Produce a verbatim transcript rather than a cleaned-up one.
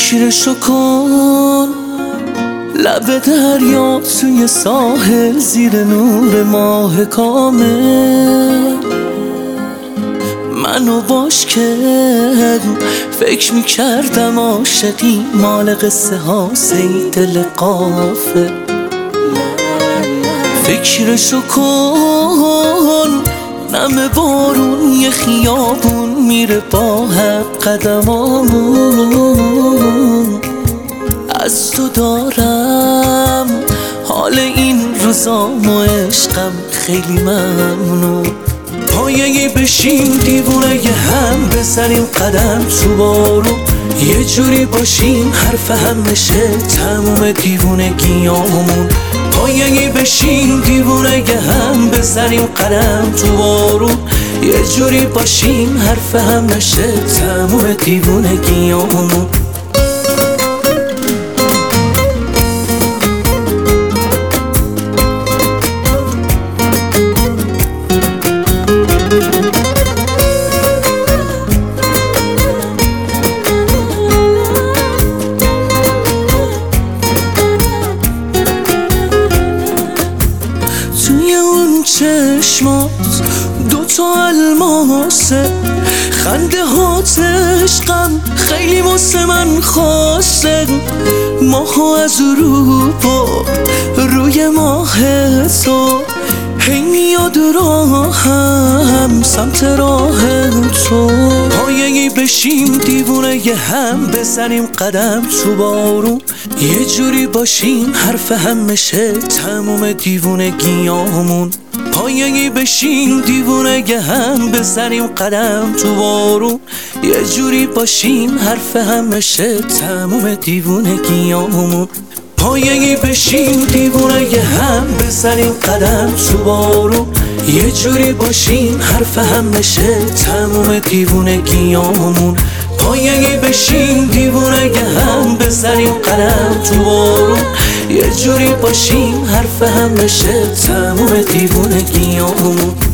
فکرشو کن، لب دریا توی ساحل زیر نور ماه کامل. منو باش که فکر میکردم عاشقی مال قصه ها سی دل غافل. فکرشو کن، نم بارون یه خیابون میره با حق قدمامون. از تو دارم حال این روزام و عشقم خیلی ممنون. پایه‌ای بشیم دیوونه یه هم بزنیم قدم تو بارون. یه جوری باشیم حرف هم نشه تموم دیوونگیامون. پایه‌ای بشیم دیوونه یه هم بزنیم قدم تو بارون. یه جوری باشیم حرف هم نشه تموم دیوونگیامون. توی اون چشمات دوتا الماسه، خنده هات عشقم خیلی واسه من خاصه. ماها از اروپا روی ماه تو هی میاد راهم سمت راه تو. پایه‌ای بشیم دیوونه یه هم بزنیم قدم تو بارون. یه جوری باشیم حرف هم نشه تموم دیوونگیامون. پایه‌ای بشیم دیوونه یه هم بزنیم قدم تو بارون. یه جوری باشیم حرف هم نشه تموم دیوونگیامون. پایه‌ای بشیم دیوونه یه هم بزنیم قدم تو بارون. یه جوری باشیم حرف هم نشه تموم دیوونگیامون. پایه‌ای بشیم دیوونه یه هم بزنیم قدم تو بارون. یه جوری باشیم حرف هم نشه تموم دیوونگیامون.